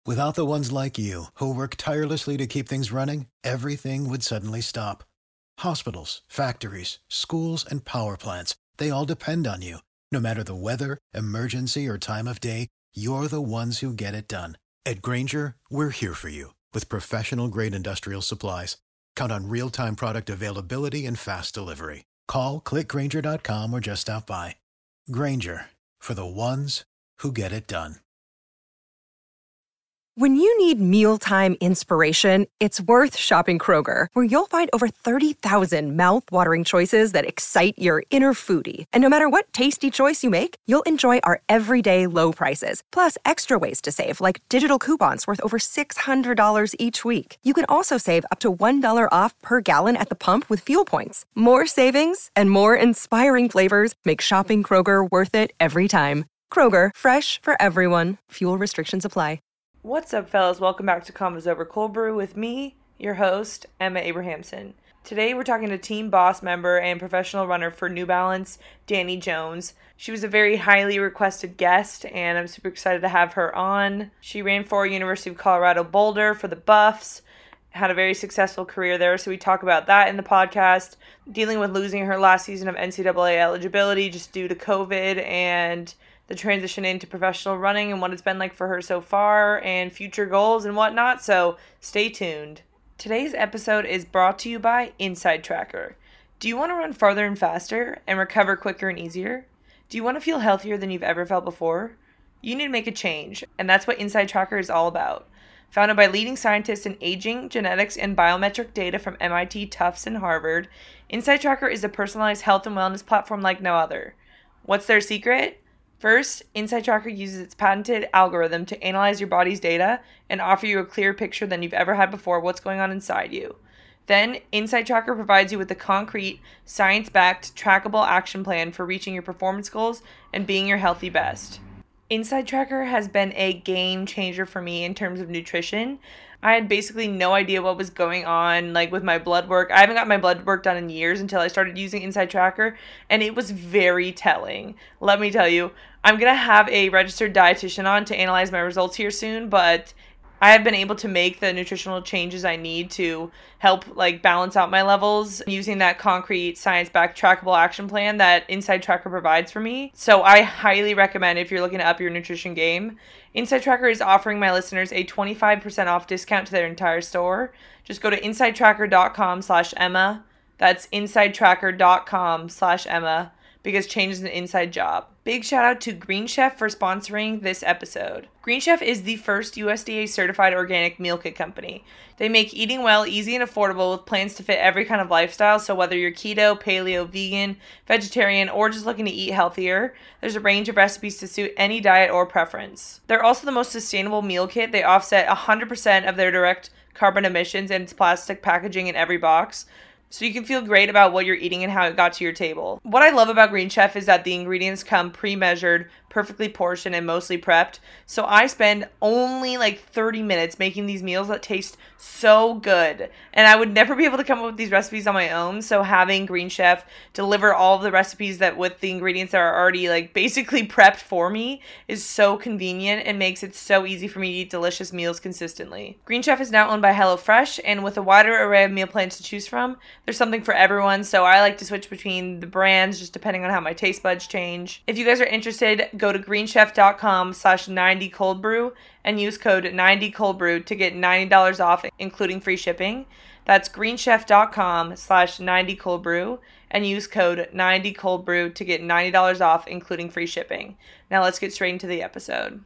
Without the ones like you, who work tirelessly to keep things running, everything would suddenly stop. Hospitals, factories, schools, and power plants, they all depend on you. No matter the weather, emergency, or time of day, you're the ones who get it done. At Grainger, we're here for you with professional-grade industrial supplies. Count on real-time product availability and fast delivery. Call, click Grainger.com, or just stop by. Grainger, for the ones who get it done. When you need mealtime inspiration, it's worth shopping Kroger, where you'll find over 30,000 mouth-watering choices that excite your inner foodie. And no matter what tasty choice you make, you'll enjoy our everyday low prices, plus extra ways to save, like digital coupons worth over $600 each week. You can also save up to $1 off per gallon at the pump with fuel points. More savings and more inspiring flavors make shopping Kroger worth it every time. Kroger, fresh for everyone. Fuel restrictions apply. What's up, fellas? Welcome back to Convos Over Cold Brew with me, your host, Emma Abrahamson. Today we're talking to team boss member and professional runner for New Balance, Dani Jones. She was a very highly requested guest, and I'm super excited to have her on. She ran for University of Colorado Boulder for the Buffs, had a very successful career there, so we talk about that in the podcast, dealing with losing her last season of NCAA eligibility just due to COVID, and the transition into professional running and what it's been like for her so far and future goals and whatnot, so stay tuned. Today's episode is brought to you by Inside Tracker. Do you want to run farther and faster and recover quicker and easier? Do you want to feel healthier than you've ever felt before? You need to make a change, and that's what Inside Tracker is all about. Founded by leading scientists in aging, genetics, and biometric data from MIT, Tufts, and Harvard, Inside Tracker is a personalized health and wellness platform like no other. What's their secret? First, Inside Tracker uses its patented algorithm to analyze your body's data and offer you a clearer picture than you've ever had before of what's going on inside you. Then, Inside Tracker provides you with a concrete, science-backed, trackable action plan for reaching your performance goals and being your healthy best. Inside Tracker has been a game changer for me in terms of nutrition. I had basically no idea what was going on, like with my blood work. I haven't got my blood work done in years until I started using Inside Tracker, and it was very telling. Let me tell you, I'm going to have a registered dietitian on to analyze my results here soon, but I have been able to make the nutritional changes I need to help balance out my levels using that concrete science-backed trackable action plan that Inside Tracker provides for me. So I highly recommend if you're looking to up your nutrition game. Inside Tracker is offering my listeners a 25% off discount to their entire store. Just go to insidetracker.com/Emma. That's insidetracker.com/Emma, because change is an inside job. Big shout out to Green Chef for sponsoring this episode. Green Chef is the first USDA certified organic meal kit company. They make eating well easy and affordable with plans to fit every kind of lifestyle. So whether you're keto, paleo, vegan, vegetarian, or just looking to eat healthier, there's a range of recipes to suit any diet or preference. They're also the most sustainable meal kit. They offset 100% of their direct carbon emissions and its plastic packaging in every box, so you can feel great about what you're eating and how it got to your table. What I love about Green Chef is that the ingredients come pre-measured, perfectly portioned, and mostly prepped. So I spend only 30 minutes making these meals that taste so good. And I would never be able to come up with these recipes on my own. So having Green Chef deliver all of the recipes that with the ingredients that are already basically prepped for me is so convenient and makes it so easy for me to eat delicious meals consistently. Green Chef is now owned by HelloFresh, and with a wider array of meal plans to choose from, there's something for everyone. So I like to switch between the brands just depending on how my taste buds change. If you guys are interested, go to greenchef.com/90coldbrew and use code 90coldbrew to get $90 off, including free shipping. That's greenchef.com/90coldbrew and use code 90coldbrew to get $90 off, including free shipping. Now let's get straight into the episode.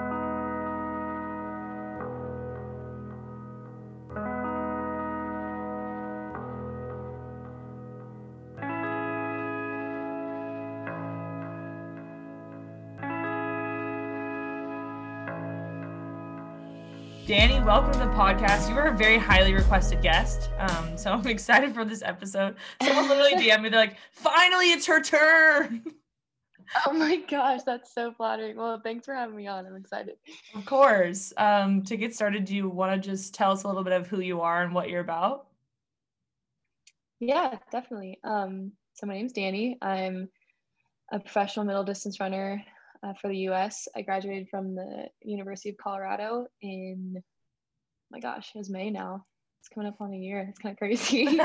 Dani, welcome to the podcast. You are a very highly requested guest, so I'm excited for this episode. Someone literally DM'd me, they're like, finally, it's her turn. Oh my gosh, that's so flattering. Well, thanks for having me on. I'm excited. Of course. To get started, do you want to just tell us a little bit of who you are and what you're about? Yeah, definitely. So my name's Dani. I'm a professional middle distance runner. for the U.S. I graduated from the University of Colorado in, oh my gosh, it was May now. It's coming up on a year. It's kind of crazy.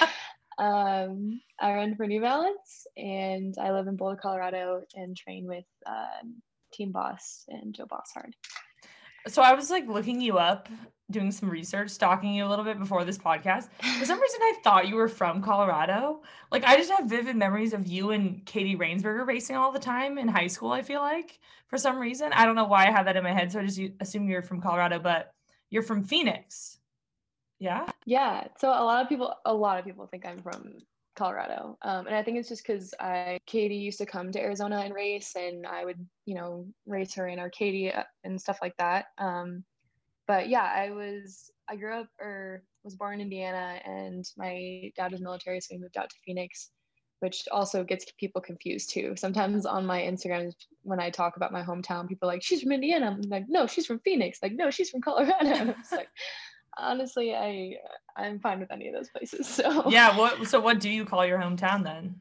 I run for New Balance, and I live in Boulder, Colorado, and train with Team Boss and Joe Bosshard. So I was like looking you up, doing some research, stalking you a little bit before this podcast. For some reason, I thought you were from Colorado. Like, I just have vivid memories of you and Katie Rainsberger racing all the time in high school, I feel like, for some reason. I don't know why I had that in my head, so I just assumed you're from Colorado, but you're from Phoenix. Yeah? Yeah. So a lot of people think I'm from Colorado. And I think it's just because Katie used to come to Arizona and race, and I would, race her in Arcadia and stuff like that. But yeah, I grew up or was born in Indiana, and my dad was military, so we moved out to Phoenix, which also gets people confused too. Sometimes on my Instagram, when I talk about my hometown, people are like, she's from Indiana. I'm like, no, she's from Phoenix. Like, no, she's from Colorado. And I'm just like, honestly, I'm fine with any of those places. So yeah. What do you call your hometown then?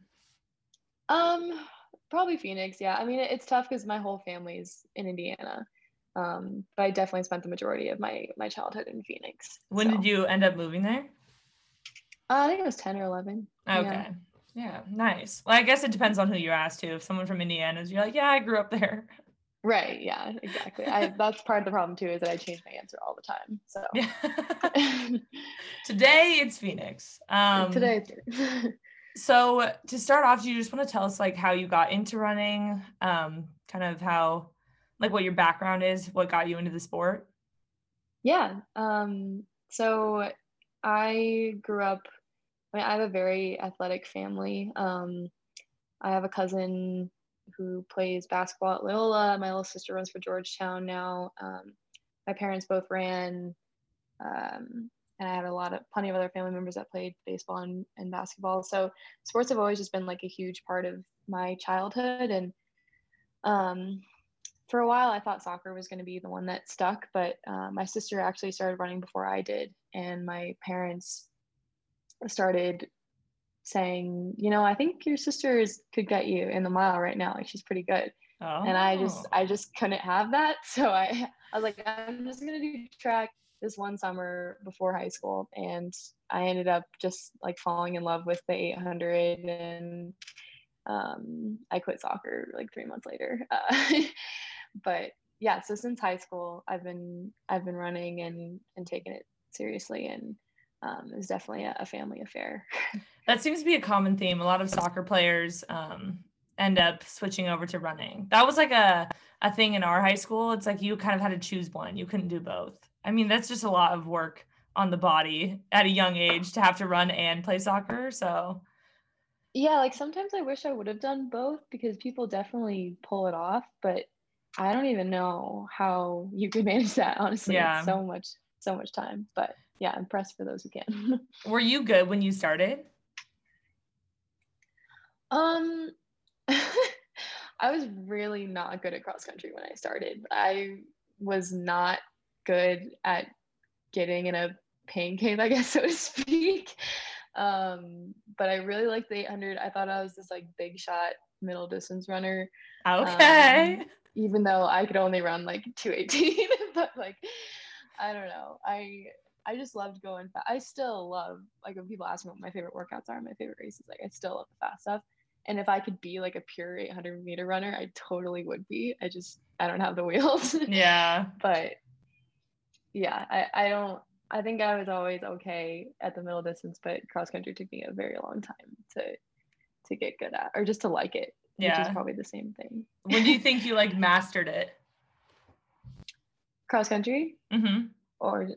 Probably Phoenix. Yeah. I mean, it's tough because my whole family's in Indiana. But I definitely spent the majority of my childhood in Phoenix. When did you end up moving there? I think it was 10 or 11. Okay. Yeah. Nice. Well, I guess it depends on who you ask too. If someone from Indiana is, you're like, yeah, I grew up there. Right. Yeah, exactly. That's part of the problem too, is that I change my answer all the time. So yeah. Today it's Phoenix. Today. So to start off, do you just want to tell us like how you got into running? Kind of how, like what your background is, what got you into the sport? Yeah. So I grew up, I have a very athletic family. I have a cousin who plays basketball at Loyola. My little sister runs for Georgetown now. My parents both ran, and I had plenty of other family members that played baseball and basketball. So sports have always just been like a huge part of my childhood. And for a while, I thought soccer was going to be the one that stuck, but my sister actually started running before I did, and my parents started saying, I think your sister could get you in the mile right now. Like, she's pretty good. Oh. And I just couldn't have that. So I was like, I'm just going to do track this one summer before high school. And I ended up just like falling in love with the 800, and I quit soccer like 3 months later. But yeah, so since high school, I've been running and taking it seriously, and it's definitely a family affair. That seems to be a common theme. A lot of soccer players end up switching over to running. That was like a thing in our high school. It's like you kind of had to choose one. You couldn't do both. I mean, that's just a lot of work on the body at a young age to have to run and play soccer. So yeah, like sometimes I wish I would have done both, because people definitely pull it off, but I don't even know how you could manage that. Honestly, yeah. It's so much time, but yeah, I'm impressed for those who can. Were you good when you started? I was really not good at cross country when I started. I was not good at getting in a pain cave, I guess, so to speak. But I really liked the 800. I thought I was this like big shot middle distance runner. Okay. Even though I could only run like 2:18, but like, I don't know. I just loved going fast. I still love, like, when people ask me what my favorite workouts are, my favorite races, like, I still love the fast stuff. And if I could be like a pure 800-meter runner, I totally would be. I don't have the wheels. Yeah. But yeah, I think I was always okay at the middle distance, but cross country took me a very long time to get good at, or just to like it. Yeah. Which is probably the same thing. When do you think you like mastered it? Cross country? Mm-hmm. Or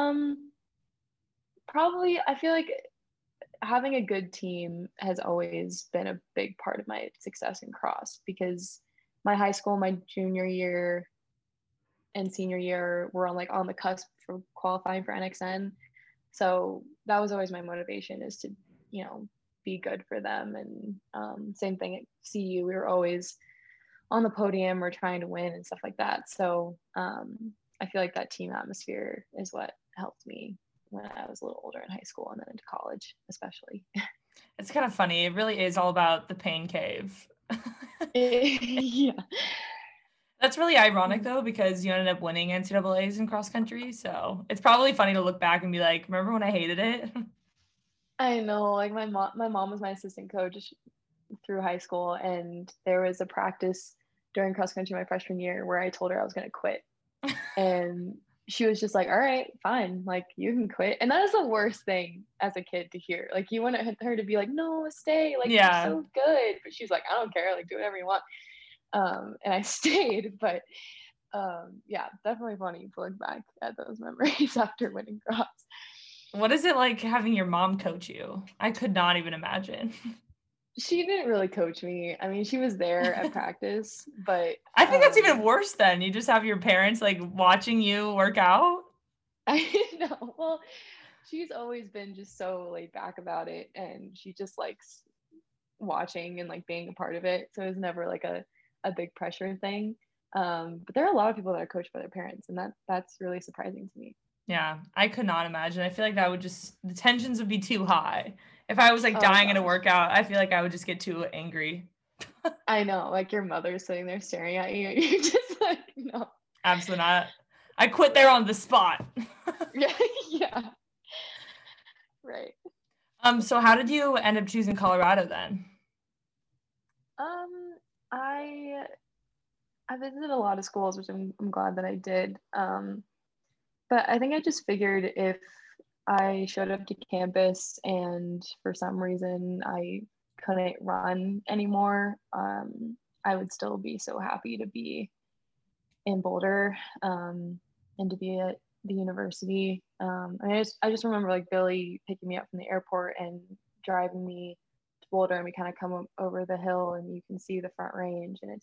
probably, I feel like having a good team has always been a big part of my success in cross, because my high school, my junior year and senior year were on the cusp for qualifying for NXN. So that was always my motivation, is to, be good for them. And same thing at CU, we were always on the podium or trying to win and stuff like that. So I feel like that team atmosphere is what helped me when I was a little older in high school and then into college, especially. It's kind of funny. It really is all about the pain cave. Yeah. That's really ironic though, because you ended up winning NCAAs in cross country. So it's probably funny to look back and be like, remember when I hated it? I know, like my mom was my assistant coach through high school, and there was a practice during cross country my freshman year where I told her I was going to quit. And she was just like, all right, fine, like you can quit. And that is the worst thing as a kid to hear. Like you want her to be like, no, stay, like you're so good. But she's like, I don't care, like do whatever you want. And I stayed, but yeah, definitely funny to look back at those memories after winning cross. What is it like having your mom coach you? I could not even imagine. She didn't really coach me. I mean, she was there at practice, but I think that's even worse then. You just have your parents like watching you work out. I know. Well, she's always been just so laid back about it, and she just likes watching and like being a part of it. So it was never like a big pressure thing. But there are a lot of people that are coached by their parents, and that's really surprising to me. Yeah, I could not imagine. I feel like that would just, the tensions would be too high. If I was like dying at a workout, I feel like I would just get too angry. I know, like your mother's sitting there staring at you. You're just like, no. Absolutely not. I quit there on the spot. Yeah. Right. So how did you end up choosing Colorado then? I visited a lot of schools, which I'm glad that I did. But I think I just figured if I showed up to campus and for some reason I couldn't run anymore, I would still be so happy to be in Boulder, and to be at the university. I just remember like Billy picking me up from the airport and driving me to Boulder, and we kind of come over the hill and you can see the Front Range, and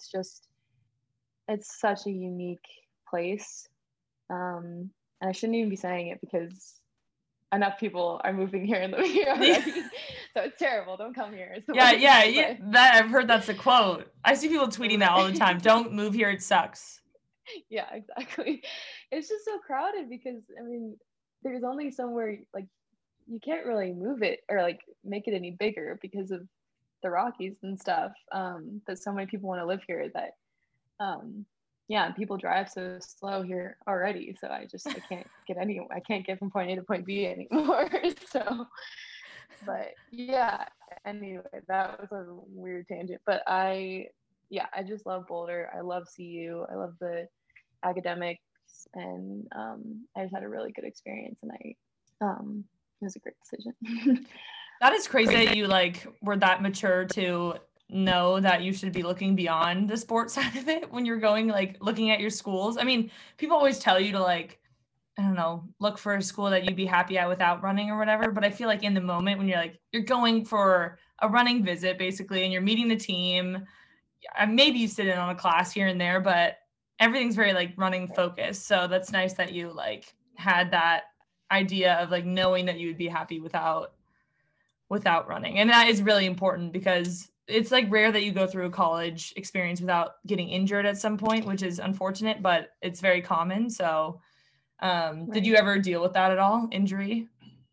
it's such a unique place. And I shouldn't even be saying it because enough people are moving here and living here already. So it's terrible. Don't come here. Yeah. That I've heard that's a quote. I see people tweeting that all the time. Don't move here. It sucks. Yeah, exactly. It's just so crowded because I mean, there's only somewhere like you can't really move it or like make it any bigger because of the Rockies and stuff. That so many people want to live here that yeah, people drive so slow here already. So I can't get from point A to point B anymore. So, but yeah, anyway, that was a weird tangent. But I just love Boulder. I love CU. I love the academics, and I just had a really good experience, and it was a great decision. That is crazy that you like were that mature to know that you should be looking beyond the sports side of it when you're going like looking at your schools. I mean, people always tell you to like, I don't know, look for a school that you'd be happy at without running or whatever. But I feel like in the moment when you're going for a running visit basically, and you're meeting the team, maybe you sit in on a class here and there, but everything's very like running focused. So that's nice that you like had that idea of like knowing that you would be happy without running. And that is really important because it's like rare that you go through a college experience without getting injured at some point, which is unfortunate, but it's very common. So right. Did you ever deal with that at all? Injury?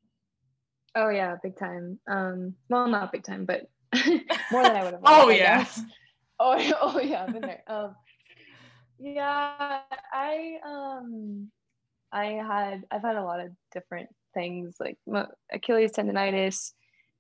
Oh yeah, big time. Well, not big time, but more than I would have. Oh yeah. Oh yeah, I've been there. Yeah, I've had a lot of different things like Achilles tendonitis.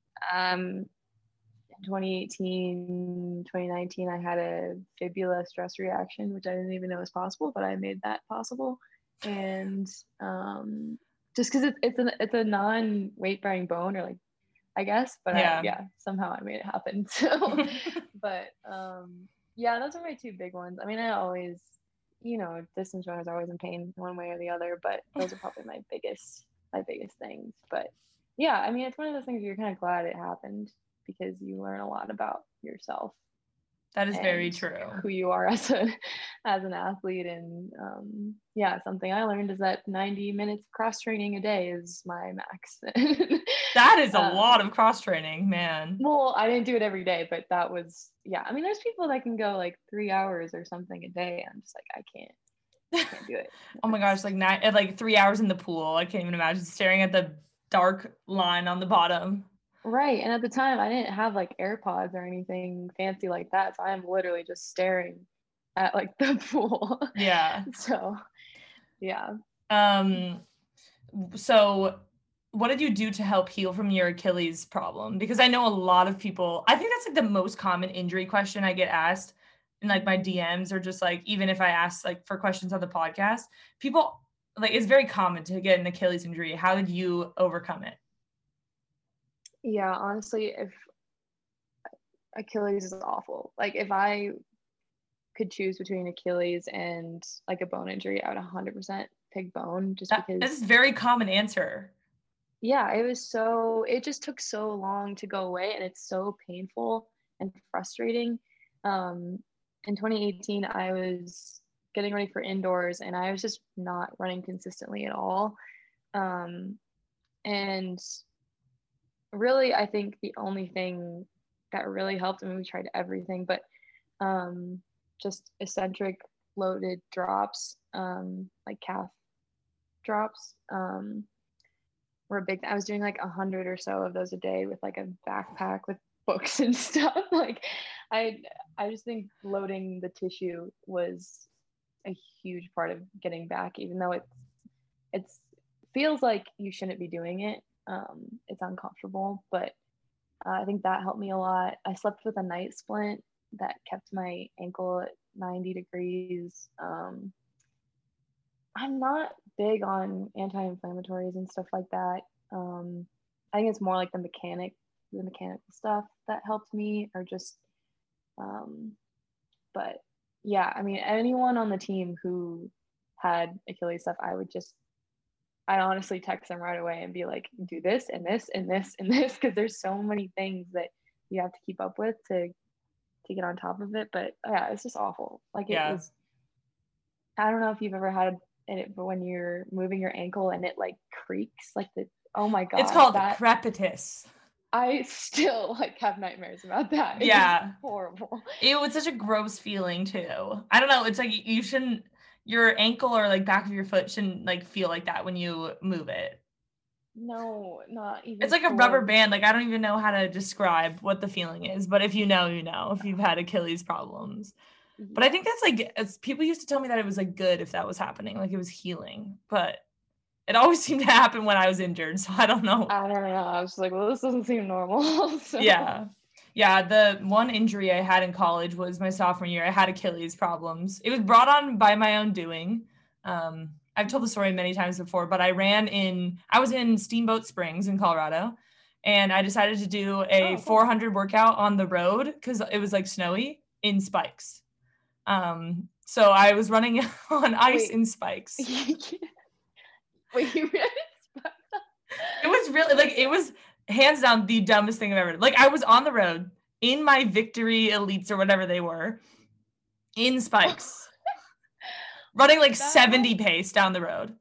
2018, 2019, I had a fibula stress reaction, which I didn't even know was possible, but I made that possible. And just because it's a non-weight bearing bone, or like I guess, but somehow I made it happen. So, but yeah, those are my two big ones. I mean, I always, distance runners are always in pain one way or the other, but those are probably my biggest things. But yeah, I mean, it's one of those things you're kind of glad it happened because you learn a lot about yourself. That is very true. Who you are as an athlete. And something I learned is that 90 minutes cross training a day is my max. That is a lot of cross training, man. Well, I didn't do it every day, but that was, I mean, there's people that can go like 3 hours or something a day. I'm just like, I can't do it. Oh my gosh, like 3 hours in the pool. I can't even imagine staring at the dark line on the bottom. Right. And at the time I didn't have like AirPods or anything fancy like that. So I'm literally just staring at like the pool. Yeah. So yeah. So what did you do to help heal from your Achilles problem? Because I know a lot of people, I think that's like the most common injury question I get asked in like my DMs, or just like, even if I ask like for questions on the podcast, people like, it's very common to get an Achilles injury. How did you overcome it? Yeah, honestly, if Achilles is awful. Like if I could choose between Achilles and like a bone injury, I would 100% pick bone, just because. That's a very common answer. Yeah, it just took so long to go away, and it's so painful and frustrating. In 2018, I was getting ready for indoors, and I was just not running consistently at all. And really, I think the only thing that really helped, I mean, we tried everything, but just eccentric loaded drops, like calf drops, were a big. I was doing like 100 or so of those a day with like a backpack with books and stuff. Like, I just think loading the tissue was a huge part of getting back, even though it's feels like you shouldn't be doing it. It's uncomfortable, but I think that helped me a lot. I slept with a night splint that kept my ankle at 90 degrees. I'm not big on anti-inflammatories and stuff like that. I think it's more like the mechanical stuff that helped me, or just, but yeah, I mean, anyone on the team who had Achilles stuff, I'd honestly text them right away and be like, do this and this and this and this, because there's so many things that you have to keep up with to get on top of it. But yeah, it's just awful. Like, it was, I don't know if you've ever had it, but when you're moving your ankle and it like creaks, like oh my god, it's called crepitus. I still like have nightmares about that. Yeah, it's horrible. It was such a gross feeling too. I don't know. It's like you shouldn't. Your ankle or like back of your foot shouldn't like feel like that when you move it. No, not even. It's like a rubber band. Like, I don't even know how to describe what the feeling is, but if you know, you know, if you've had Achilles problems. Yeah. But I think that's like, people used to tell me that it was like good if that was happening, like it was healing, but it always seemed to happen when I was injured. So I don't know. I was like, well, this doesn't seem normal. So. Yeah, the one injury I had in college was my sophomore year. I had Achilles problems. It was brought on by my own doing. I've told the story many times before, but I was in Steamboat Springs in Colorado, and I decided to do a 400 workout on the road because it was like snowy in spikes. So I was running on ice in spikes. Wait, you ran in spikes? It was really, like, it was hands down the dumbest thing I've ever done. Like, I was on the road in my Victory Elites or whatever they were, in spikes, running like 70 pace down the road.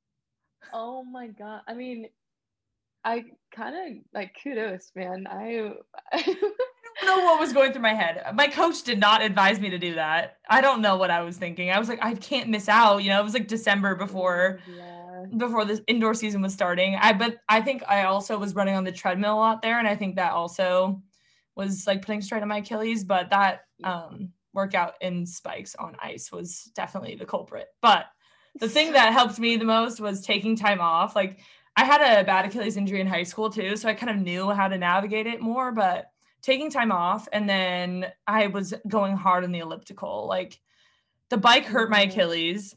Oh my god! I mean, I kind of like, kudos, man. I don't know what was going through my head. My coach did not advise me to do that. I don't know what I was thinking. I was like, I can't miss out. You know, it was like December before the indoor season was starting. But I think I also was running on the treadmill a lot there, and I think that also was like putting strain on my Achilles. But that workout in spikes on ice was definitely the culprit. But the thing that helped me the most was taking time off. Like, I had a bad Achilles injury in high school too, so I kind of knew how to navigate it more, but taking time off, and then I was going hard on the elliptical. Like, the bike hurt my Achilles,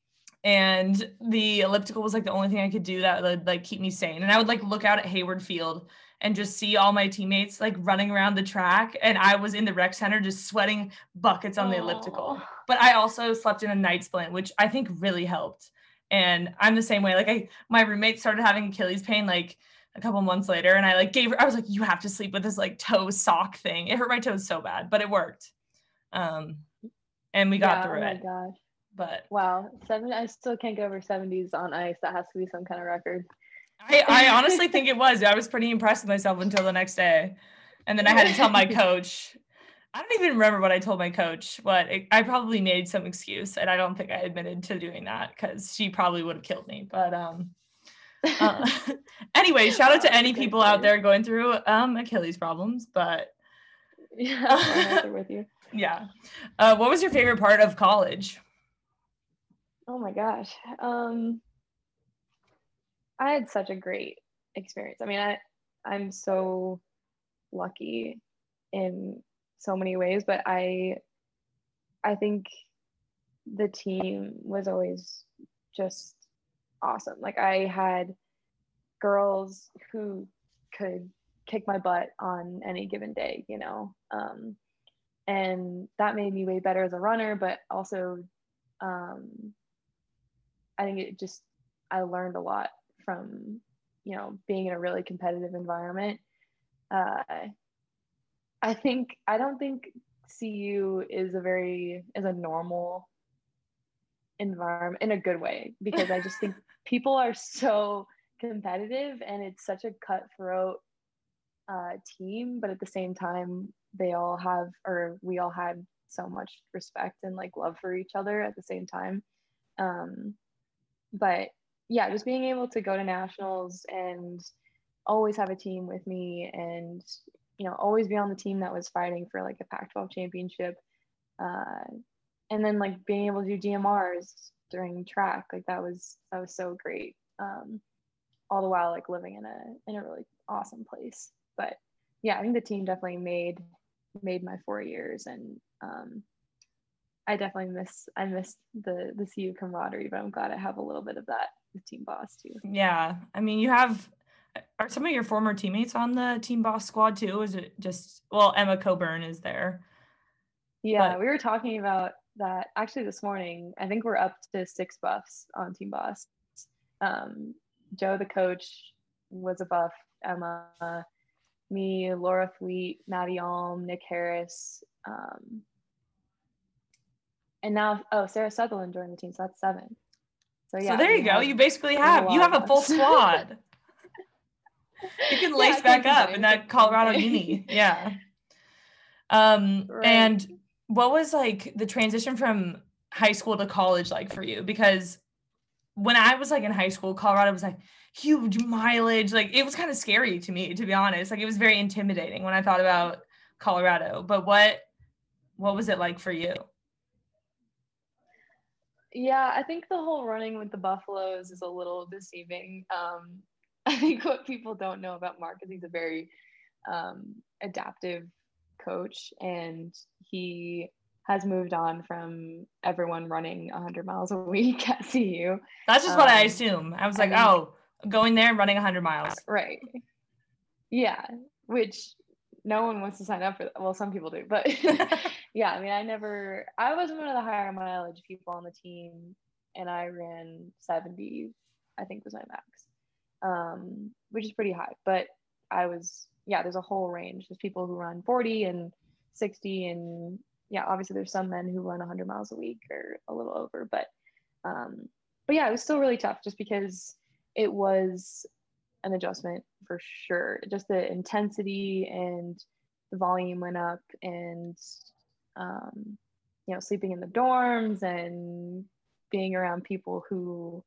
and the elliptical was like the only thing I could do that would like keep me sane. And I would like look out at Hayward Field and just see all my teammates like running around the track, and I was in the rec center just sweating buckets on the elliptical. But I also slept in a night splint, which I think really helped. And I'm the same way. Like, my roommate started having Achilles pain like a couple months later, and I was like, you have to sleep with this like toe sock thing. It hurt my toes so bad, but it worked. And we got through it. Oh my gosh. But wow, I still can't get over 70s on ice. That has to be some kind of record. I honestly think it was. I was pretty impressed with myself until the next day. And then I had to tell my coach. I don't even remember what I told my coach, but I probably made some excuse, and I don't think I admitted to doing that because she probably would have killed me. But anyway, shout out to any people out there going through Achilles problems. But yeah, I'm with you. Yeah. What was your favorite part of college? Oh my gosh. I had such a great experience. I mean, I'm so lucky in so many ways, but I think the team was always just awesome. Like I had girls who could kick my butt on any given day, you know. And that made me way better as a runner, but also um, I think it just I learned a lot from, you know, being in a really competitive environment. Uh, I don't think CU is a normal environment in a good way, because I just think people are so competitive and it's such a cutthroat team, but at the same time we all had so much respect and like love for each other at the same time. Um, but yeah, just being able to go to nationals and always have a team with me, and you know, always be on the team that was fighting for like a Pac-12 championship, uh, and then like being able to do DMRs during track, like that was so great. All the while like living in a really awesome place. But yeah, I think the team definitely made my 4 years, and I miss the CU camaraderie, but I'm glad I have a little bit of that with Team Boss too. Yeah. I mean, are some of your former teammates on the Team Boss squad too? Is it just, well, Emma Coburn is there. Yeah, But we were talking about that actually this morning. I think we're up to 6 buffs on Team Boss. Um, Joe, the coach, was a buff. Emma, me, Laura Fleet, Maddie Alm, Nick Harris, and now Sarah Sutherland joined the team, so that's 7. So so yeah, there you go. You basically we have a have lot of a full buffs. squad. You can Yeah, lace I back can't up complain. in It's that a fun Colorado day. uni. Yeah. Right. And what was like the transition from high school to college like for you? Because when I was like in high school, Colorado was like huge mileage. Like it was kind of scary to me, to be honest. Like it was very intimidating when I thought about Colorado. But what was it like for you? Yeah, I think the whole running with the Buffaloes is a little deceiving. I think what people don't know about Mark is he's a very adaptive coach, and he has moved on from everyone running 100 miles a week at CU. That's just what I assume. I was I like, think, oh, going there and running 100 miles. right. Yeah, which no one wants to sign up for that. Well, some people do, but yeah, I mean, I wasn't one of the higher mileage people on the team, and I ran 70, I think was my max, which is pretty high. But yeah, there's a whole range. There's people who run 40 and 60, and yeah, obviously there's some men who run 100 miles a week or a little over, um, but yeah, it was still really tough just because it was an adjustment for sure. Just the intensity and the volume went up, and you know, sleeping in the dorms and being around people who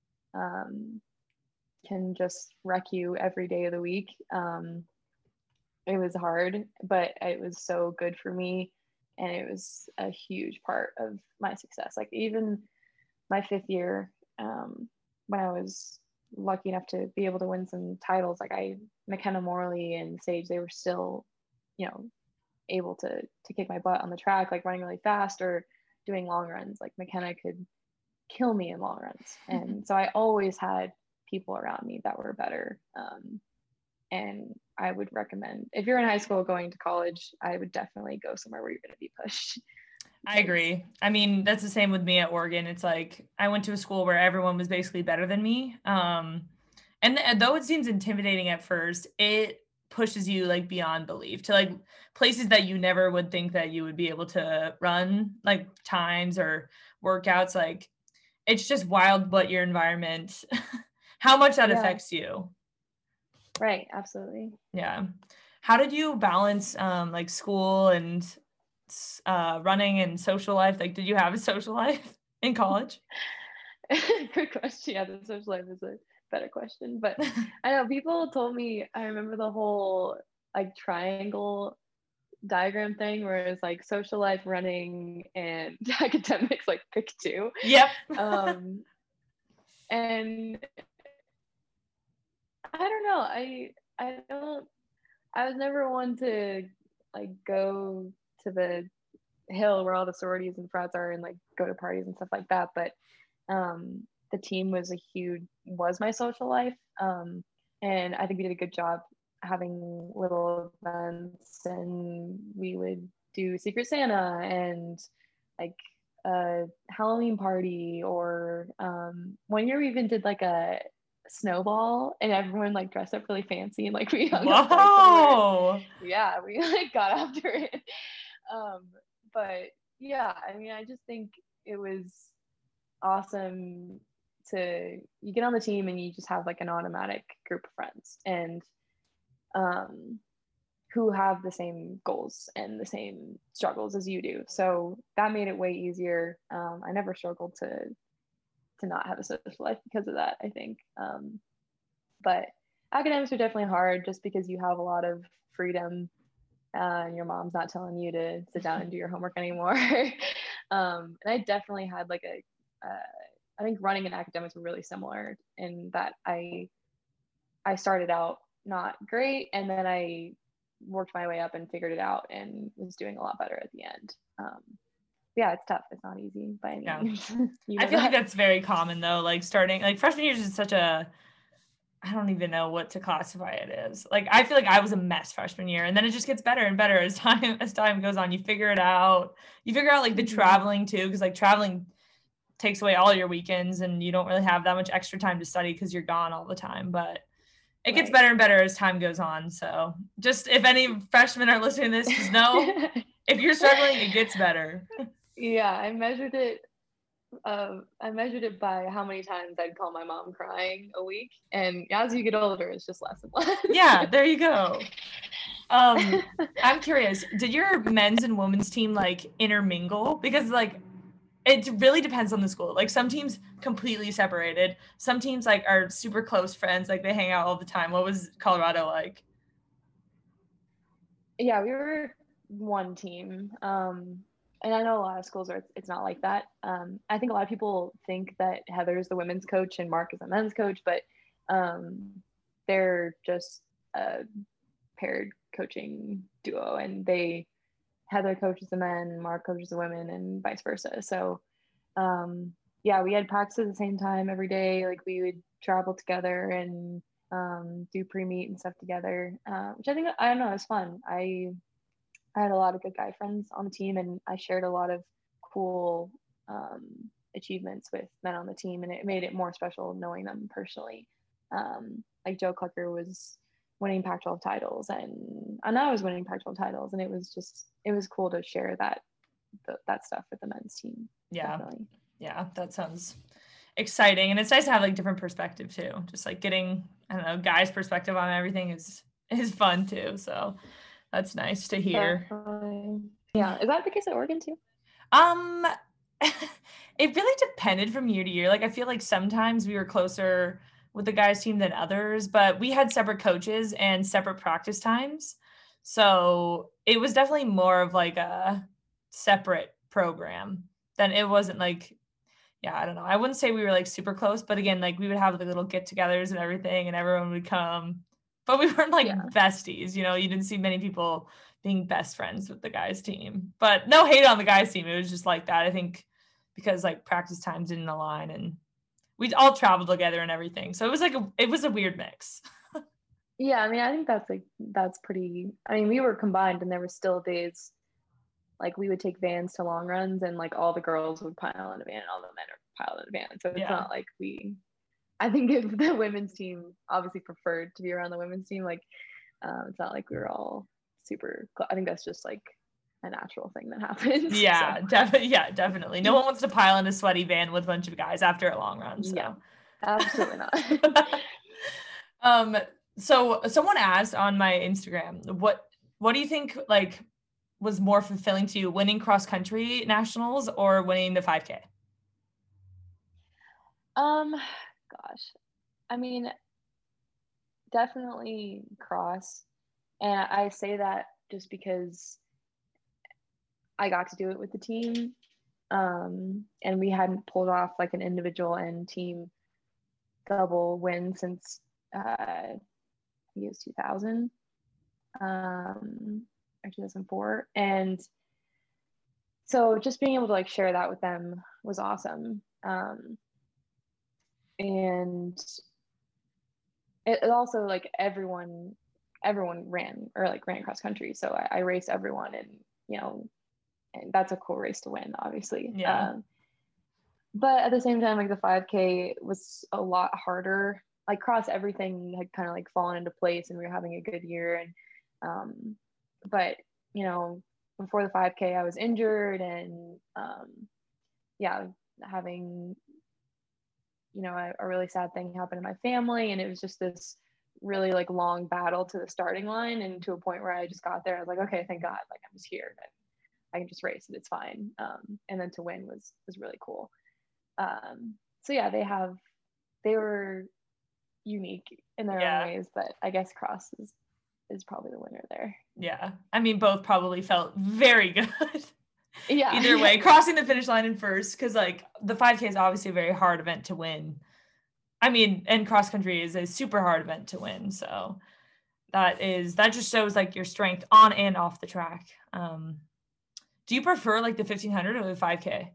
can just wreck you every day of the week. It was hard, but it was so good for me, and it was a huge part of my success. Like even my 5th year, when I was lucky enough to be able to win some titles, like McKenna Morley and Sage, they were still, you know, able to kick my butt on the track, like running really fast or doing long runs. Like McKenna could kill me in long runs, and so I always had people around me that were better. And I would recommend, if you're in high school going to college, I would definitely go somewhere where you're going to be pushed. I agree. I mean, that's the same with me at Oregon. It's like I went to a school where everyone was basically better than me. And though it seems intimidating at first, it pushes you like beyond belief to like places that you never would think that you would be able to run, like times or workouts. Like it's just wild what your environment, how much that affects you. Right. Absolutely. Yeah. How did you balance like school and running and social life? Like, did you have a social life in college? Good question. Yeah, the social life is a better question. But I know people told me, I remember the whole like triangle diagram thing where it's like social life, running, and academics, like pick two. Yep. And I don't know. I was never one to like go to the hill where all the sororities and frats are and like go to parties and stuff like that. But the team was my social life. And I think we did a good job having little events, and we would do Secret Santa and like a Halloween party, or one year we even did like a snowball and everyone like dressed up really fancy and like we hung up Whoa. yeah, we like got after it. But yeah, I mean, I just think it was awesome to you get on the team and you just have like an automatic group of friends and who have the same goals and the same struggles as you do. So that made it way easier. I never struggled to not have a social life because of that, I think. But academics are definitely hard just because you have a lot of freedom and your mom's not telling you to sit down and do your homework anymore. And I definitely had like I think running and academics were really similar in that I started out not great and then I worked my way up and figured it out and was doing a lot better at the end. Yeah, it's tough. It's not easy by any means. I feel like that's very common though. Like starting like freshman year is just such a, I don't even know what to classify it as. Like, I feel like I was a mess freshman year and then it just gets better and better as time goes on. You figure it out. You figure out like the traveling too. Cause like traveling takes away all your weekends and you don't really have that much extra time to study because you're gone all the time, but it gets better and better as time goes on. So just if any freshmen are listening to this, just know if you're struggling, it gets better. Yeah, I measured it by how many times I'd call my mom crying a week. And as you get older, it's just less and less. Yeah, there you go. I'm curious, did your men's and women's team like intermingle? Because like it really depends on the school. Like some teams completely separated. Some teams like are super close friends. Like they hang out all the time. What was Colorado like? Yeah, we were one team. And I know a lot of schools are it's not like that. I think a lot of people think that Heather's the women's coach and Mark is the men's coach, but they're just a paired coaching duo, and Heather coaches the men, Mark coaches the women, and vice versa. So yeah, we had practice at the same time every day. Like we would travel together and do pre-meet and stuff together, which I don't know, it was fun. I had a lot of good guy friends on the team, and I shared a lot of cool achievements with men on the team, and it made it more special knowing them personally. Like Joe Clucker was winning Pac-12 titles, and I was winning Pac-12 titles, and it was cool to share that stuff with the men's team. Yeah, definitely. Yeah, that sounds exciting, and it's nice to have like different perspective too. Just like getting, I don't know, guys' perspective on everything is fun too. So that's nice to hear. Definitely. Yeah, is that the case at Oregon too? It really depended from year to year. Like I feel like sometimes we were closer with the guys team than others, but we had separate coaches and separate practice times. So it was definitely more of like a separate program than it wasn't like, yeah, I don't know. I wouldn't say we were like super close, but again, like we would have the little get-togethers and everything and everyone would come, but we weren't like besties, you know, you didn't see many people being best friends with the guys team, but no hate on the guys team. It was just like that. I think because like practice times didn't align and we all traveled together and everything. So it was a weird mix. Yeah. I mean, I think that's pretty, I mean, we were combined and there were still days like we would take vans to long runs and like all the girls would pile in a van and all the men would pile in a van. So it's not like I think if the women's team obviously preferred to be around the women's team, like it's not like we were all super I think that's just like a natural thing that happens. Yeah, definitely. No one wants to pile in a sweaty van with a bunch of guys after a long run. So. Yeah, absolutely not. So someone asked on my Instagram, what do you think like was more fulfilling to you, winning cross country nationals or winning the 5K? Gosh, I mean, definitely cross. And I say that just because I got to do it with the team. And we hadn't pulled off like an individual and team double win since I think it was 2000 or 2004. And so just being able to like share that with them was awesome. And it also like everyone ran cross country. So I raced everyone, and, you know, and that's a cool race to win, obviously. Yeah. But at the same time, like the 5K was a lot harder. Like cross everything had kind of like fallen into place, and we were having a good year. And but, you know, before the 5K, I was injured, and having, you know, a really sad thing happened in my family, and it was just this really like long battle to the starting line, and to a point where I just got there. I was like, okay, thank God, like I'm just here and I can just race and it's fine. And then to win was really cool. So yeah, they were unique in their own ways, but I guess cross is probably the winner there. Yeah. I mean, both probably felt very good. Yeah. Either way, crossing the finish line in first, because like the 5K is obviously a very hard event to win. I mean, and cross country is a super hard event to win. So that just shows like your strength on and off the track. Do you prefer like the 1500 or the 5K?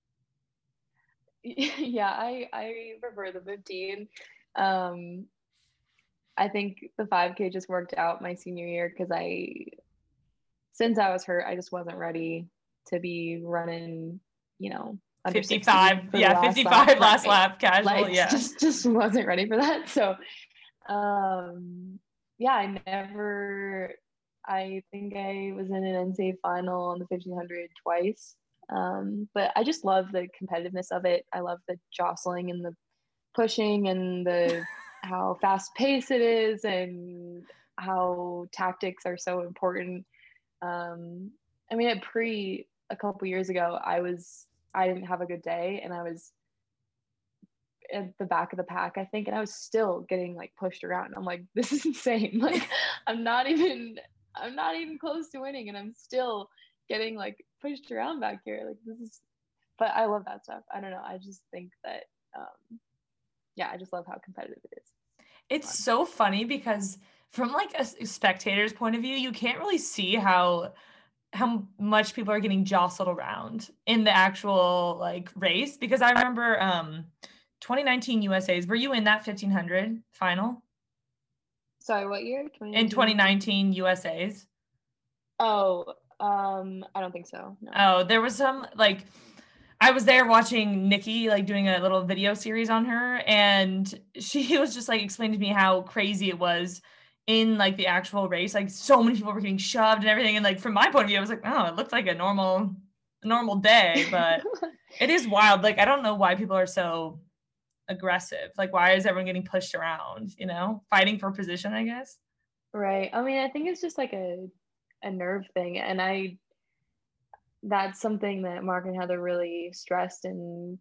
Yeah, I prefer the 15. I think the 5K just worked out my senior year because since I was hurt, I just wasn't ready to be running, you know, under 55. Yeah, 55 last lap casual. Like, yeah. Just wasn't ready for that. So, I think I was in an NCAA final on the 1500 twice. But I just love the competitiveness of it. I love the jostling and the pushing and how fast paced it is, and how tactics are so important. I mean, a couple years ago, I didn't have a good day, and I was at the back of the pack, I think, and I was still getting like pushed around. I'm like, this is insane. Like, I'm not even close to winning, and I'm still getting like pushed around back here. Like, but I love that stuff. I don't know. I just think that, I just love how competitive it is. It's so funny because from like a spectator's point of view, you can't really see how much people are getting jostled around in the actual like race. Because I remember 2019 USA's, were you in that 1500 final? Sorry, what year? In 2019 USA's? Oh, I don't think so. No. Oh, there was some like, I was there watching Nikki like doing a little video series on her, and she was just like explaining to me how crazy it was in like the actual race. Like so many people were getting shoved and everything, and like from my point of view, I was like, oh, it looked like a normal day, but it is wild. Like I don't know why people are so aggressive. Like why is everyone getting pushed around, you know, fighting for position, I guess. Right. I mean, I think it's just like a nerve thing, and that's something that Mark and Heather really stressed, and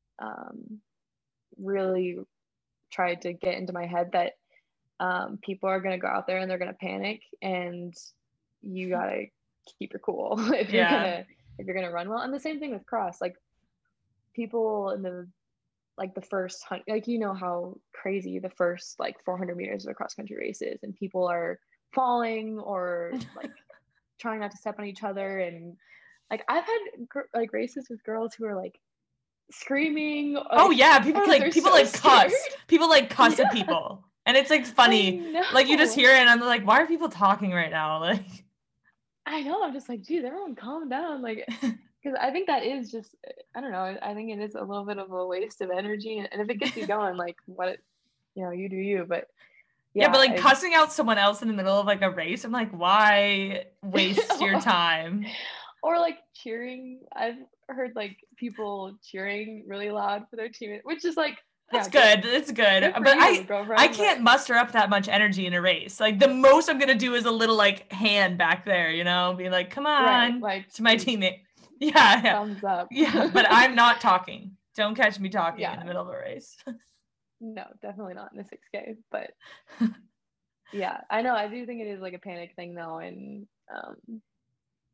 really tried to get into my head that people are going to go out there and they're going to panic, and you got to keep your cool if you're going to run well. And the same thing with cross. Like people in the first, like, you know how crazy the first like 400 meters of a cross country race is, and people are falling or like trying not to step on each other. And like I've had like races with girls who are like screaming. Like, oh yeah, people cuss. People like cuss at people, and it's like funny. Like you just hear it, and I'm like, why are people talking right now? Like, I know. I'm just like, geez, everyone calm down. Like, because I think that is just, I don't know. I think it is a little bit of a waste of energy, and if it gets you going, like what, you know, you do you. But yeah, but like cussing out someone else in the middle of like a race, I'm like, why waste your time? Or like cheering. I've heard like people cheering really loud for their team, which is like, that's good. It's good. But I can't muster up that much energy in a race. Like the most I'm gonna do is a little like hand back there, you know, being like, come on, right, like to my teammate. Yeah. Thumbs up. Yeah, but I'm not talking. Don't catch me talking in the middle of a race. No, definitely not in the 6K. But yeah, I know. I do think it is like a panic thing though, and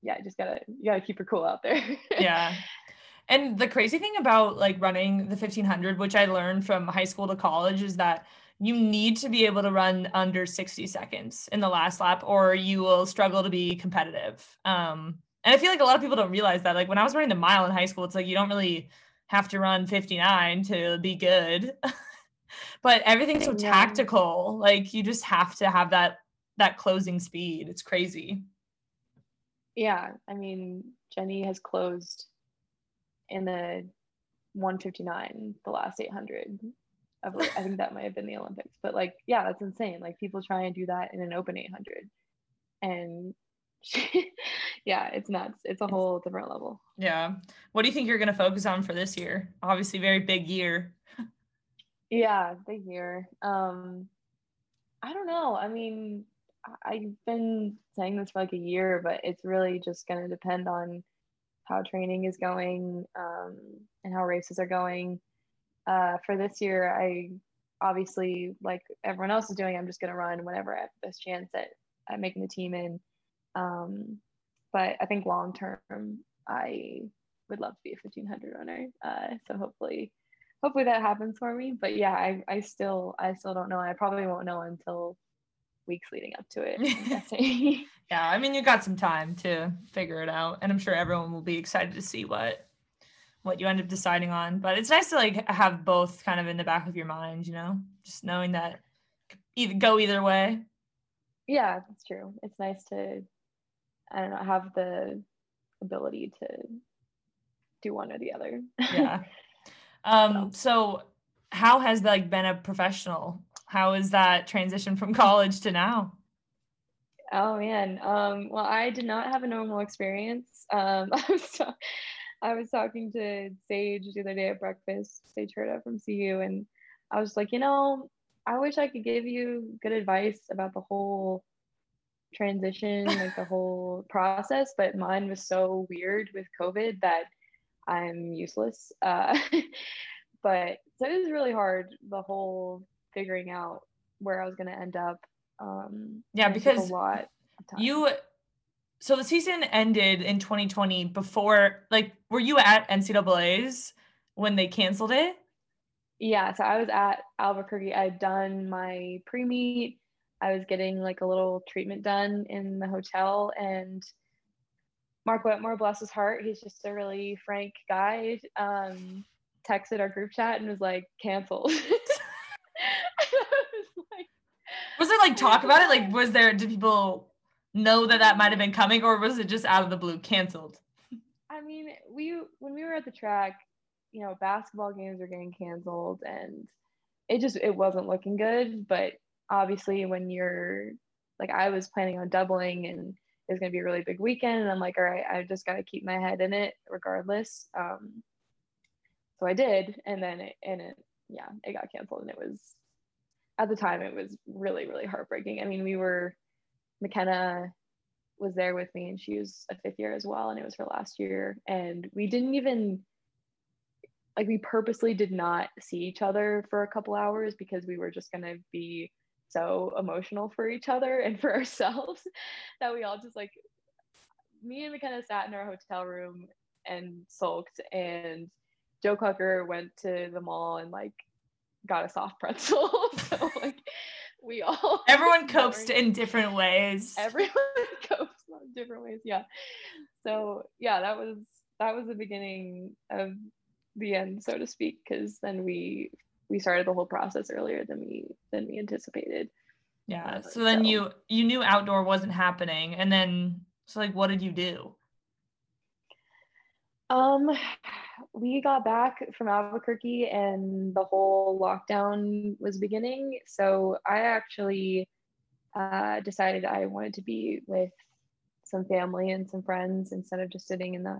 yeah, you gotta keep her cool out there. Yeah. And the crazy thing about like running the 1500, which I learned from high school to college, is that you need to be able to run under 60 seconds in the last lap or you will struggle to be competitive. And I feel like a lot of people don't realize that. Like when I was running the mile in high school, it's like you don't really have to run 59 to be good. But everything's so tactical. Like you just have to have that closing speed. It's crazy. Yeah, I mean, Jenny has closed in the 1:59 the last 800. I think that might have been the Olympics, but like, yeah, that's insane. Like people try and do that in an open 800, and yeah, it's nuts. It's a whole different level. Yeah. What do you think you're going to focus on for this year? Obviously, very big year. Yeah, big year. I don't know. I mean, I've been saying this for like a year, but it's really just going to depend on how training is going, and how races are going. For this year, I obviously, like everyone else is doing, I'm just going to run whenever I have the best chance at making the team in. But I think long term, I would love to be a 1500 runner. So hopefully that happens for me. But yeah, I still don't know. I probably won't know until weeks leading up to it, I'm guessing. Yeah, I mean, you got some time to figure it out, and I'm sure everyone will be excited to see what you end up deciding on. But it's nice to like have both kind of in the back of your mind, you know, just knowing that either way. Yeah, that's true. It's nice to, I don't know, have the ability to do one or the other. Yeah. So how has like been a professional? How is that transition from college to now? Oh man. Well, I did not have a normal experience. I was talking to Sage the other day at breakfast, Sage Herta from CU, and I was like, I wish I could give you good advice about the whole transition, like the whole process, but mine was so weird with COVID that I'm useless. But so it was really hard, the whole figuring out where I was going to end up. Yeah, because a lot of time. So the season ended in 2020 before, like, were you at NCAA's when they canceled it? Yeah, so I was at Albuquerque. I'd done my pre-meet. I was getting like a little treatment done in the hotel, and Mark Wetmore, bless his heart, he's just a really frank guy, texted our group chat and was like, canceled. Was there like talk about it? Like, did people know that might have been coming, or was it just out of the blue canceled? I mean, when we were at the track, basketball games were getting canceled and it wasn't looking good. But obviously when you're like, I was planning on doubling and it was going to be a really big weekend. And I'm like, all right, I just got to keep my head in it regardless. So I did. And then it got canceled. And it was, at the time, it was really, really heartbreaking. I mean, McKenna was there with me and she was a fifth year as well. And it was her last year. And we didn't even, like, we purposely did not see each other for a couple hours because we were just going to be so emotional for each other and for ourselves that we all just, like, me and McKenna sat in our hotel room and sulked, and Joe Clucker went to the mall and like got a soft pretzel. So like everyone copes in different ways. Everyone copes in different ways. Yeah. So yeah, that was the beginning of the end, so to speak, because then we started the whole process earlier than we anticipated. Yeah. So then you knew outdoor wasn't happening, and then so like, what did you do? We got back from Albuquerque and the whole lockdown was beginning. So I actually decided I wanted to be with some family and some friends instead of just sitting in the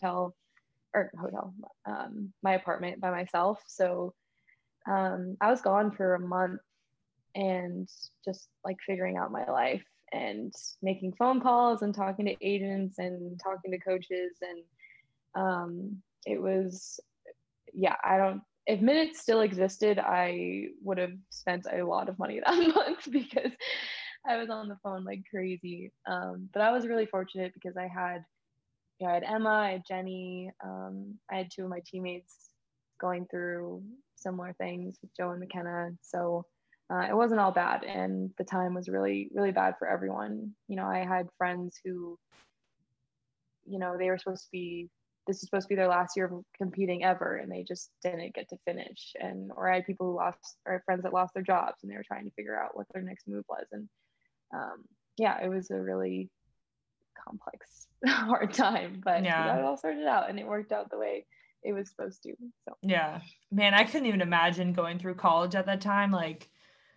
my apartment by myself. So I was gone for a month and just like figuring out my life and making phone calls and talking to agents and talking to coaches. And it was, if minutes still existed, I would have spent a lot of money that month because I was on the phone like crazy. But I was really fortunate because I had Emma, I had Jenny, I had two of my teammates going through similar things with Joe and McKenna. So it wasn't all bad. And the time was really, really bad for everyone. I had friends who, they were this was supposed to be their last year of competing ever, and they just didn't get to finish. Or I had people or friends that lost their jobs, and they were trying to figure out what their next move was. And it was a really complex, hard time, but we got it all sorted out, and it worked out the way it was supposed to. So yeah, man, I couldn't even imagine going through college at that time. Like,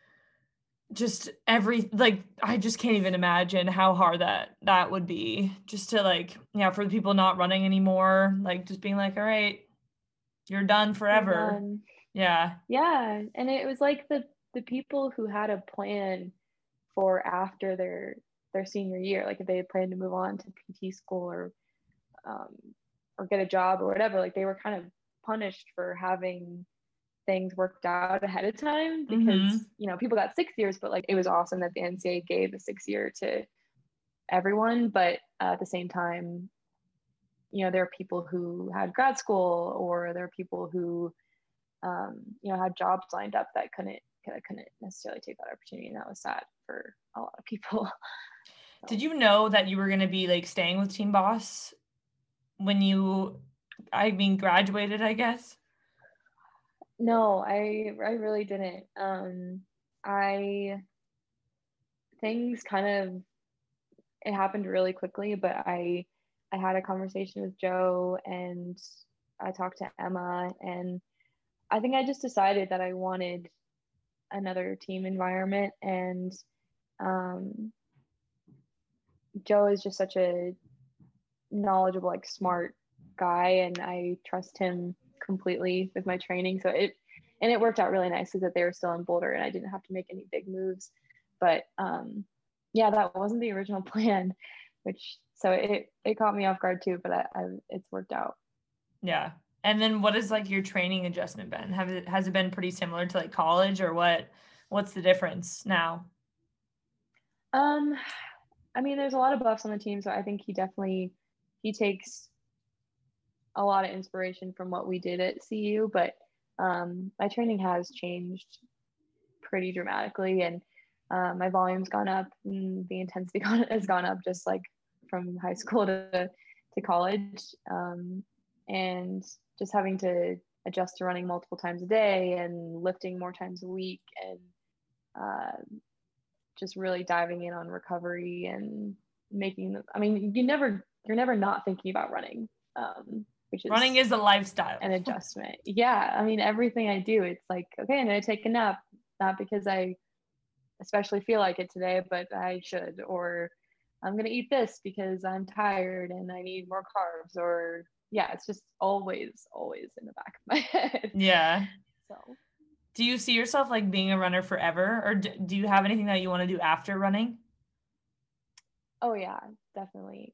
I just can't even imagine how hard that would be, just to for the people not running anymore, just being like, all right, you're done forever. You're done. Yeah. And it was like the people who had a plan for after their senior year, like if they had planned to move on to PT school or get a job or whatever, like they were kind of punished for having things worked out ahead of time, because people got 6 years, but it was awesome that the NCAA gave a 6-year to everyone. But at the same time, there are people who had grad school, or there are people who had jobs lined up that couldn't necessarily take that opportunity, and that was sad for a lot of people. So. Did you know that you were going to be staying with Team Boss when you graduated, I guess? No, I really didn't. It happened really quickly, but I had a conversation with Joe, and I talked to Emma, and I think I just decided that I wanted another team environment. And Joe is just such a knowledgeable, smart guy, and I trust him completely with my training. So it worked out really nicely that they were still in Boulder, and I didn't have to make any big moves. But that wasn't the original plan, so it caught me off guard too, but it's worked out. Yeah. And then what has your training adjustment been? Has it been pretty similar to college, or what's the difference now? There's a lot of buffs on the team, so I think he takes a lot of inspiration from what we did at CU, but my training has changed pretty dramatically, and my volume's gone up, and the intensity has gone up, just from high school to college, and just having to adjust to running multiple times a day and lifting more times a week, and just really diving in on recovery and you're never not thinking about running, which is running is a lifestyle, an adjustment. Yeah. Everything I do, it's okay, I'm going to take a nap, not because I especially feel like it today, but I should, or I'm going to eat this because I'm tired and I need more carbs, or it's just always in the back of my head. Yeah. So do you see yourself being a runner forever, or do you have anything that you want to do after running? Oh yeah, definitely.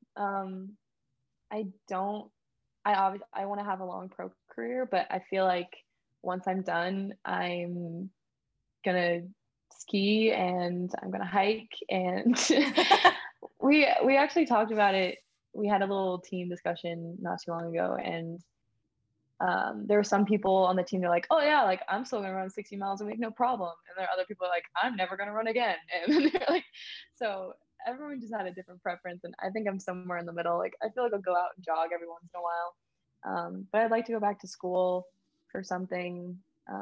I want to have a long pro career, but I feel like once I'm done, I'm gonna ski and I'm gonna hike, and we actually talked about it. We had a little team discussion not too long ago, and there were some people on the team, they're like, oh yeah, I'm still gonna run 60 miles a week, no problem. And there are other people like, I'm never gonna run again. And they're so everyone just had a different preference, and I think I'm somewhere in the middle. I feel like I'll go out and jog every once in a while, but I'd like to go back to school for something,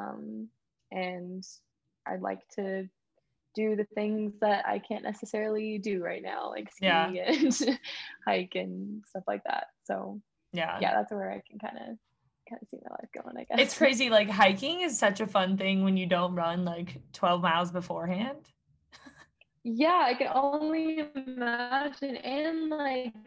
and I'd like to do the things that I can't necessarily do right now, like ski and hike and stuff like that. So yeah, that's where I can kind of see my life going, I guess. It's crazy. Hiking is such a fun thing when you don't run 12 miles beforehand. Yeah, I can only imagine. And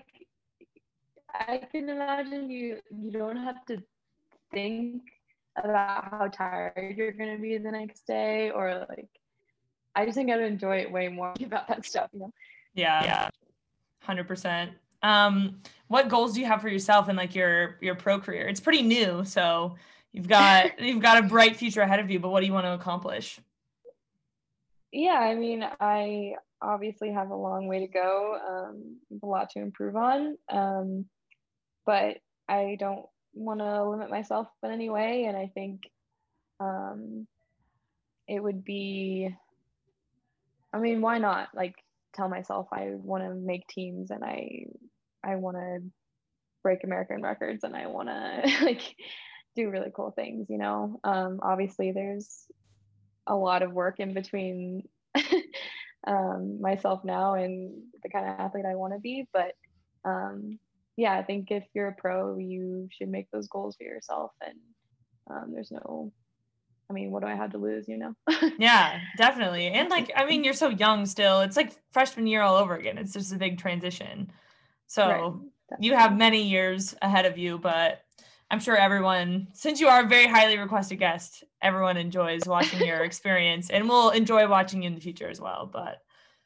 I can imagine you don't have to think about how tired you're going to be the next day, or I just think I'd enjoy it way more about that stuff, Yeah. 100%. What goals do you have for yourself in your pro career? It's pretty new, so you've got a bright future ahead of you, but what do you want to accomplish? Yeah, obviously have a long way to go, a lot to improve on. But I don't want to limit myself in any way. And I think it would be, I mean, why not? Like, tell myself I want to make teams and I want to break American records and I want to like do really cool things, you know. Obviously, there's a lot of work in between myself now and the kind of athlete I want to be. But yeah, I think if you're a pro, you should make those goals for yourself. And there's no, I mean, what do I have to lose, you know? Yeah, definitely. And like, I mean, you're so young still. It's like freshman year all over again. It's just a big transition. So Right, you have many years ahead of you, but I'm sure everyone, since you are a very highly requested guest, everyone enjoys watching your experience and will enjoy watching you in the future as well. But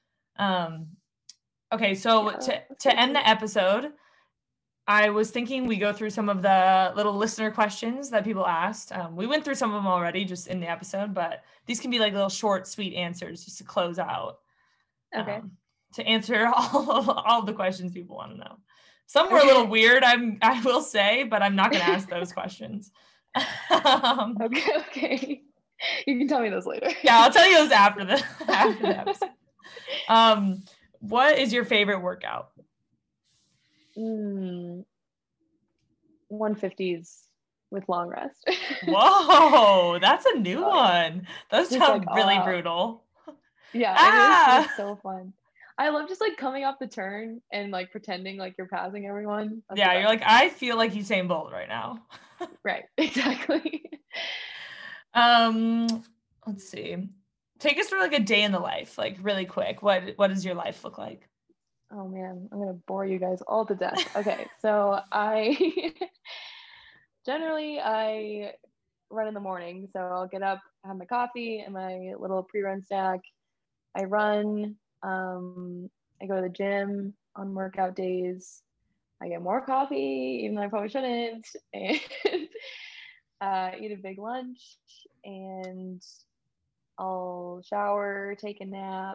okay, so yeah, to end the episode, I was thinking we go through some of the little listener questions that people asked. We went through some of them already just in the episode, but these can be like little short, sweet answers just to close out. Okay. To answer all the questions people want to know. Some were a little weird, I will say, but I'm not going to ask those questions. Okay. You can tell me those later. Yeah, I'll tell you those after the episode. What is your favorite workout? 150s with long rest. Whoa, that's a new one. Those sound like, really brutal. Yeah, it's so fun. I love just like coming off the turn and like pretending like you're passing everyone. Yeah, you're like, I feel like Usain Bolt right now. Right, exactly. Let's see. Take us through like a day in the life, like really quick. What does your life look like? Oh man, I'm gonna bore you guys all to death. Okay, so I generally run in the morning. So I'll get up, have my coffee and my little pre-run snack. I run. I go to the gym on workout days. I get more coffee, even though I probably shouldn't, and eat a big lunch, and I'll shower, take a nap,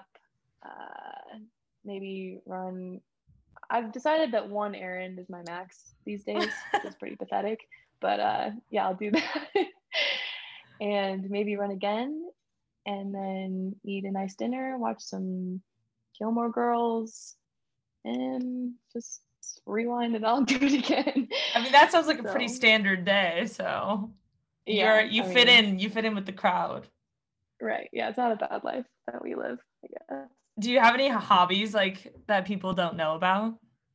maybe run. I've decided that one errand is my max these days, which is pretty pathetic, but yeah, I'll do that. And maybe run again, and then eat a nice dinner, watch some Gilmore Girls, and just rewind and I'll do it again. I mean, that sounds like a pretty standard day. So yeah, you fit in with the crowd. Right. Yeah, it's not a bad life that we live, I guess. Do you have any hobbies like that people don't know about?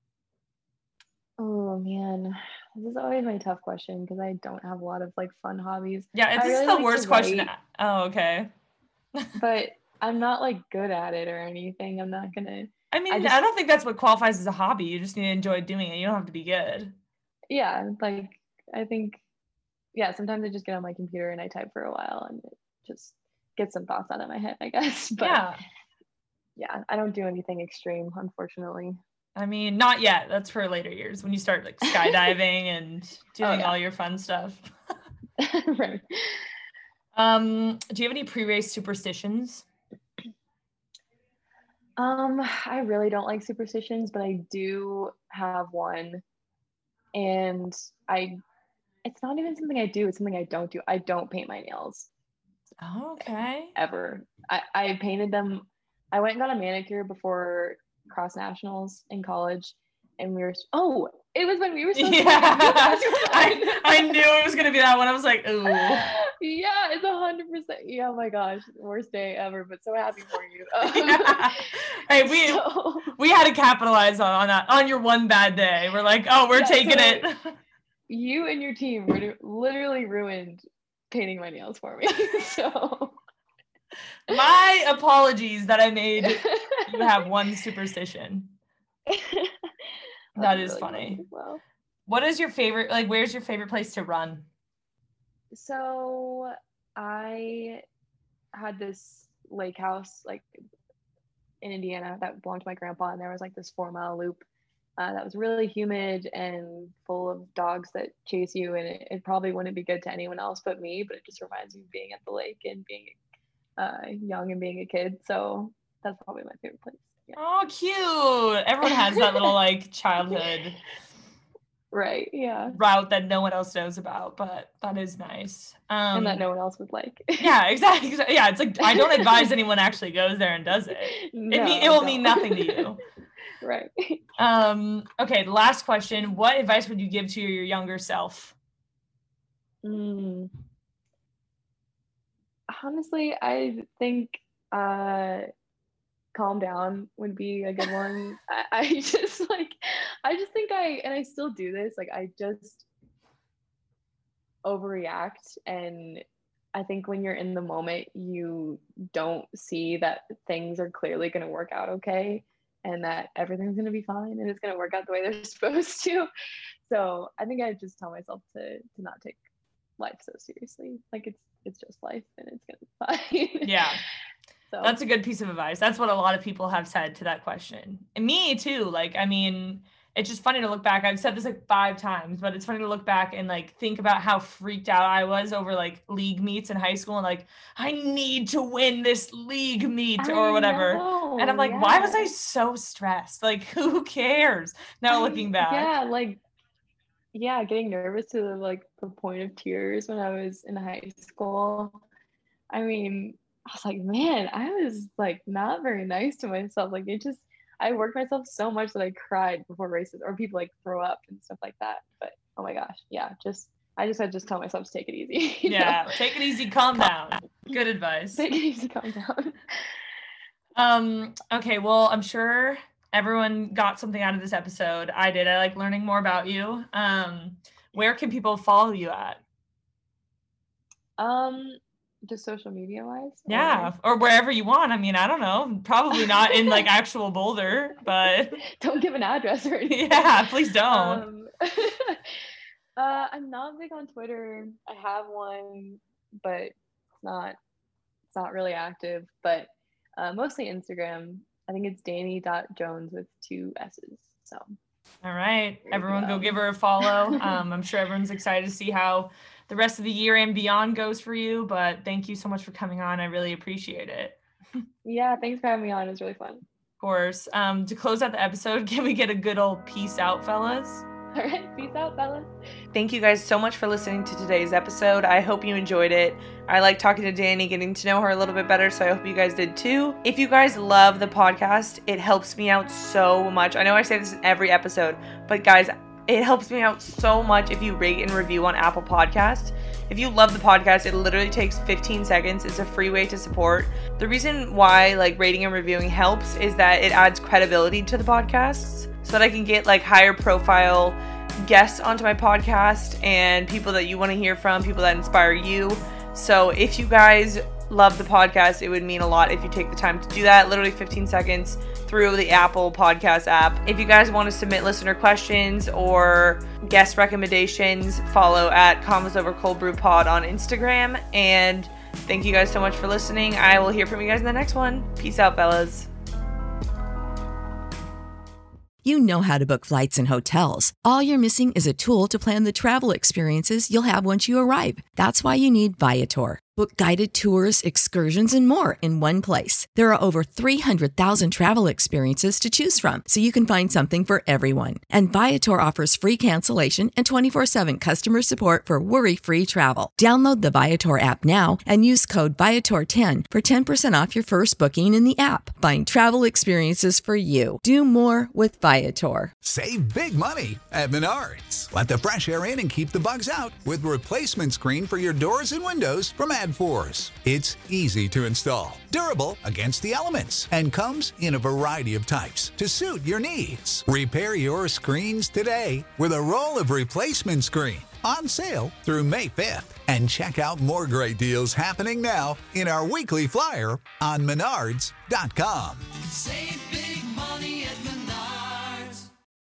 Oh man, this is always my tough question because I don't have a lot of like fun hobbies. Yeah, this is the worst question. Oh, okay. But I'm not like good at it or anything. I'm not gonna. I mean, I don't think that's what qualifies as a hobby. You just need to enjoy doing it. You don't have to be good. Yeah, like I think, yeah, sometimes I just get on my computer and I type for a while and it just gets some thoughts out of my head, I guess. But yeah, I don't do anything extreme, unfortunately. I mean, not yet. That's for later years when you start like skydiving and doing all your fun stuff. Right. Do you have any pre-race superstitions? I really don't like superstitions, but I do have one. And it's not even something I do, it's something I don't do. I don't paint my nails. Oh, okay. Ever. I painted them. I went and got a manicure before cross nationals in college, and it was when we were supposed to I knew it was gonna be that one. I was like, ooh. Yeah, it's 100%. Yeah, oh my gosh, worst day ever, but so happy for you. Hey, we had to capitalize on that, on your one bad day. We're like, oh, we're taking it. You and your team literally ruined painting my nails for me. So my apologies that I made you have one superstition. That is really funny. Well, what is your favorite, like, where's your favorite place to run? So I had this lake house like in Indiana that belonged to my grandpa, and there was like this 4-mile loop that was really humid and full of dogs that chase you, and it probably wouldn't be good to anyone else but me, but it just reminds me of being at the lake and being young and being a kid. So That's probably my favorite place. Yeah. Oh, cute. Everyone has that little like childhood right. Yeah. route that no one else knows about, but that is nice. And that no one else would like. Yeah, exactly. Yeah, it's like I don't advise anyone actually goes there and does it. It will mean nothing to you. Right. Okay, the last question. What advice would you give to your younger self? Honestly, I think calm down would be a good one. I just think I still do this, like I just overreact, and I think when you're in the moment you don't see that things are clearly going to work out okay, and that everything's going to be fine and it's going to work out the way they're supposed to. So I think I just tell myself to not take life so seriously. Like it's just life and it's gonna be fine. Yeah. So that's a good piece of advice. That's what a lot of people have said to that question. And me too. Like, I mean, it's just funny to look back. I've said this like 5 times, but it's funny to look back and like think about how freaked out I was over like league meets in high school and like, I need to win this league meet or whatever. And I'm like, why was I so stressed? Like, who cares? Now looking back. Getting nervous to like the point of tears when I was in high school. I mean, I was like, man, I was like not very nice to myself. Like I worked myself so much that I cried before races, or people like throw up and stuff like that. But oh my gosh, yeah, I just had to tell myself to take it easy. Yeah, take it easy, calm down. Good advice. Take it easy, calm down. Okay, well, I'm sure everyone got something out of this episode. I did. I like learning more about you. Where can people follow you at? Just social media wise? Yeah, or wherever you want. I mean, I don't know. Probably not in like actual Boulder, but don't give an address or anything. Yeah, please don't. I'm not big on Twitter. I have one, but it's not really active. But mostly Instagram. I think it's Danny.Jones with 2 S's. So all right, everyone go give her a follow. I'm sure everyone's excited to see how the rest of the year and beyond goes for you, but thank you so much for coming on. I really appreciate it. Yeah, thanks for having me on. It was really fun. Of course. To close out the episode, can we get a good old peace out, fellas? All right, peace out, fellas. Thank you guys so much for listening to today's episode. I hope you enjoyed it. I like talking to Danny, getting to know her a little bit better, so I hope you guys did too. If you guys love the podcast, it helps me out so much. I know I say this in every episode, but guys, it helps me out so much if you rate and review on Apple Podcasts. If you love the podcast, it literally takes 15 seconds. It's a free way to support. The reason why like rating and reviewing helps is that it adds credibility to the podcasts so that I can get like higher profile guests onto my podcast and people that you want to hear from, people that inspire you. So if you guys love the podcast, it would mean a lot if you take the time to do that. Literally 15 seconds through the Apple Podcast app. If you guys want to submit listener questions or guest recommendations, follow at Convos Over Cold Brew Pod on Instagram. And thank you guys so much for listening. I will hear from you guys in the next one. Peace out, fellas. You know how to book flights and hotels. All you're missing is a tool to plan the travel experiences you'll have once you arrive. That's why you need Viator. Book guided tours, excursions, and more in one place. There are over 300,000 travel experiences to choose from, so you can find something for everyone. And Viator offers free cancellation and 24/7 customer support for worry-free travel. Download the Viator app now and use code Viator10 for 10% off your first booking in the app. Find travel experiences for you. Do more with Viator. Save big money at Menards. Let the fresh air in and keep the bugs out with replacement screen for your doors and windows from AdForce. It's easy to install, durable against the elements, and comes in a variety of types to suit your needs. Repair your screens today with a roll of replacement screen on sale through May 5th. And check out more great deals happening now in our weekly flyer on Menards.com. Save